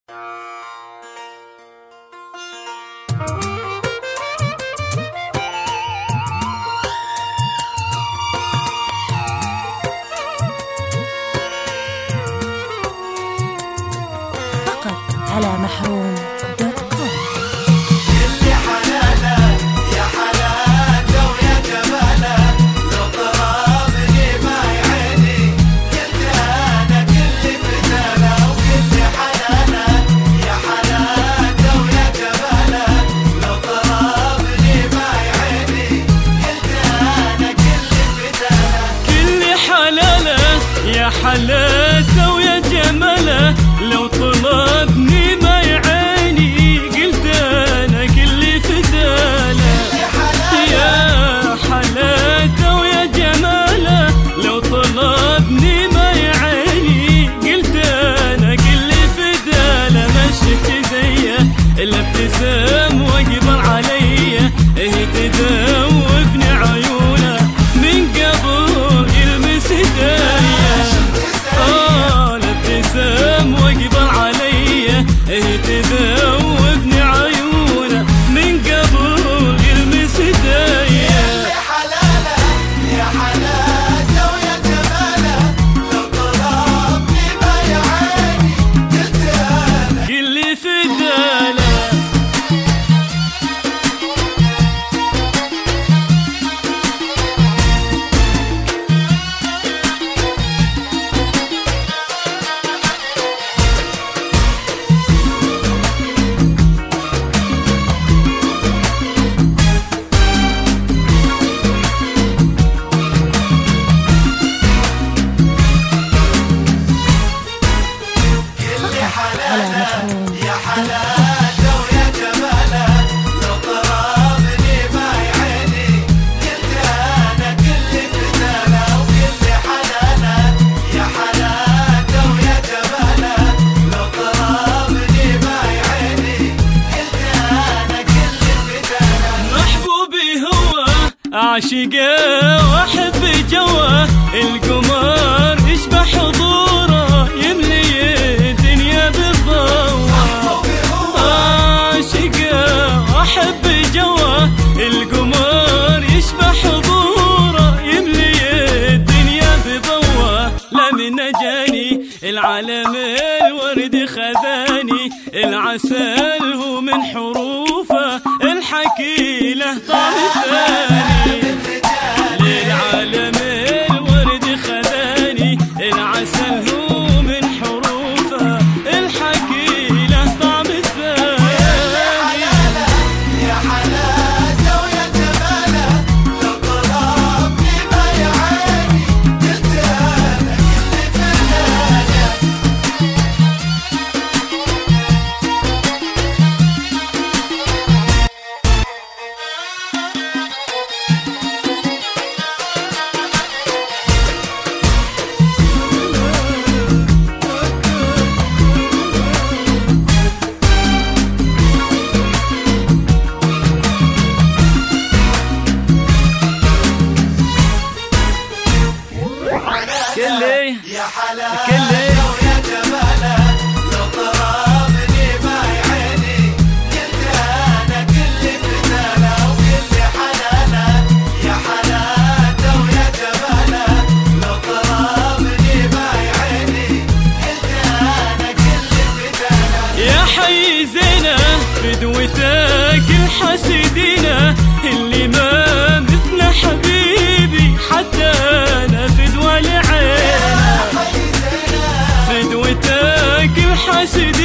فقط على محروم.com. اللي حلاله يا حلاله ويا جماله، لو طلبني ما يعيني قلت انا كل فتاله. وكل حلاله يا حلاله ويا جماله، لو طلبني ما يعيني قلت انا كل فتاله. كل حلاله يا حلاته ويا جماله، لو طلبني ما يعيني قلت انا كل فتاله. يا حلاته ويا جماله، لو طلبني ما يعيني قلت انا كل فتاله. ما شفت زيه الا ابتسام واقبل عليا، هي تذوبني عيونه من قبل يلمس ايديا. الابتسام واقبل عليا، هي تذوبني عيونه من قبل يلمس ايديا. اللي حلاله يا حلاله ويا جماله، لو طلبني ما يعيني قلت انا كل فتاله. اللي على حلاله يا محروم.com. حلاله ويا جماله، لو طلبني ما يعيني قلت انا كل فتاله. وكل حلاله يا حلاله ويا جماله، لو طلبني ما يعيني قلت انا كل فتاله. محبوبي هو عاشقه واحب جوه، القمر يشبه حضوره يملي الدنيا بالضوء. عاشقه واحب جوه، القمر يشبه حضوره يملي الدنيا بضوء. لا من جاني العالم الورد خذاني، العسل هو من حروفه الحكي له طعم ثاني. للعالم الورد خذاني، العسل هو من حروفه الحكي له طعم ثاني. يا حلاله ويا جماله، لو طلبني ما يعيني قلت انا كل فتاله. كلي يا حلاله كلي ويا جماله، لو طلبني ما يعيني قلت انا كل فتاله. وكل حلاله يا حلاله ويا جماله، لو طلبني ما يعيني قلت انا كل فتاله. يا حي زينة فدوتك الحسدينة، اللي ما مثل حبيبي حتى أنا فدوى لعينه. فدوتك الحسدينة